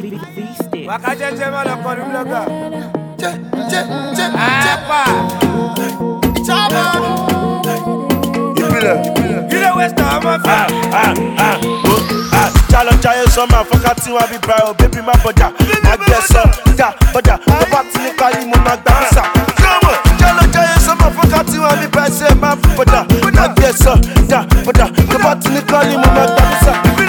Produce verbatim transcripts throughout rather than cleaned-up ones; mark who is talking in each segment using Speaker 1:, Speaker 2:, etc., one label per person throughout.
Speaker 1: V-Stick.
Speaker 2: Wakajeje ma lo kọrin blogger.
Speaker 3: Je, je, je,
Speaker 2: Apa.
Speaker 3: Chama.
Speaker 2: Ìbílẹ̀. Ìbílẹ̀ Western ọmọ fẹ́.
Speaker 4: Ah, ah, oh, ah. Challenge giant summer, fuck a team, I be bro, baby, my body. I guess up, da, bada, the party in Kali, Mama Dansa. Challenge giant summer, fuck a team, I be bro, say, my body. I guess up, da, bada, the party in Kali, Mama Dansa.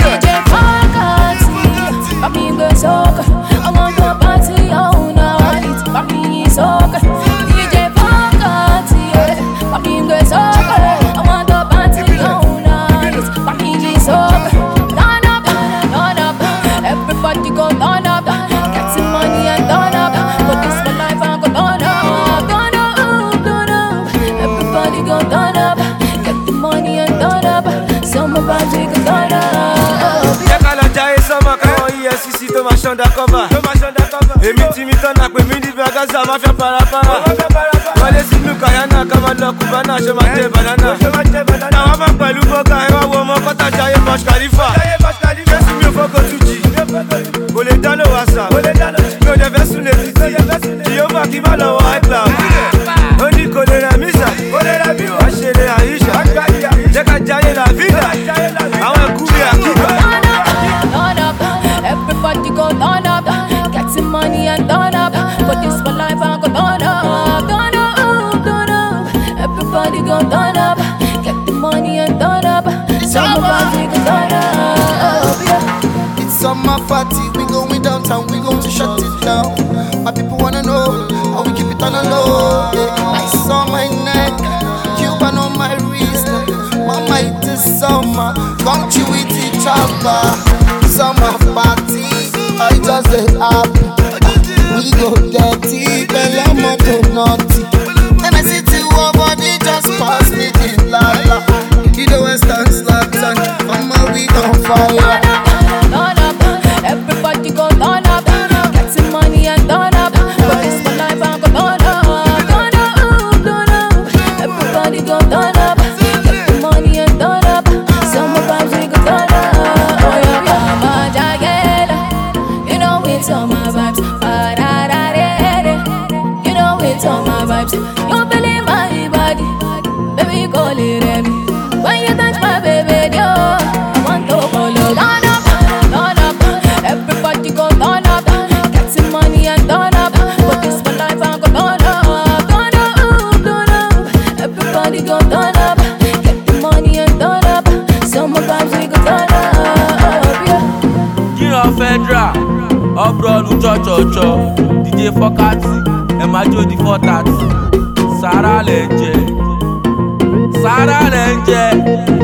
Speaker 5: Papi soca, I want the party all night. Papi soca, D J Pakati, papi soca, I want the party all night. Papi soca, turn up, turn up, everybody go turn up, get some money and turn up. But this my life, I go turn up, turn up, turn up. Everybody go turn up, get the money and turn up. Some of us we go turn up.
Speaker 2: E S C tó máa ṣọ́ndà kọ́bà. Èmi tí mi tọ́nà pé mi níbi àgázà máa fẹ́ parapara. Wọlé sínú kàyánà ká máa lọ Cubana ṣe máa jẹ banana. Táwa máa pẹ̀lú bọ́gà ẹ wá wo ọmọ kọ́tà jayé Burj Khalifa. Jésù mi ò fọ́kọ̀ tún jì. Kò lè dáná wàsà. Mi ò dẹ̀ fẹ́ sùn lè títì. Ìyóò kí má lọ wọ iCloud. Ó ní kò lè rẹ̀ mí sà. Wá ṣe lè àyíṣà. Jẹ́ ká jayé la vida. Àwọn ẹ̀kú mi àkíkà.
Speaker 5: Everybody go turn up, get some money and turn up. But this my life, I go turn up, turn up, turn up. Everybody go turn up, get the money and turn up. Somebody go turn up, yeah.
Speaker 3: It's summer party, we going downtown, we going to shut it down. My people wanna know how we keep it on the low. Yeah. Ice on my neck, Cuban on my wrist. Mama, it is summer, come chill with each other. Summer party, I just say happy. We go dirty, but I'm not too naughty. And I see two of body just pass me the lala. You the Western Slatan, mama we on fire.
Speaker 5: Turn up, everybody go turn up, get some money and turn up. But this my life, I go turn up, turn up, turn up. Everybody go turn up, get the money and turn up. Summer vibes we go turn up. It's all my vibes, you know it's all my vibes. You believe my body, baby call it Remy. When you touch my baby, yo, I want to follow. Turn up, turn up, everybody go turn up, get some money and turn up. But this my life, I go turn up, turn up, turn up. Everybody go turn up, get the money and turn up. Summer vibes we go turn up, yeah.
Speaker 6: King of Federal. Abroad cho cho cho D J Fokati ẹ máa jó di four thirty Sara lẹ ń jẹ Sara lẹ ń jẹ.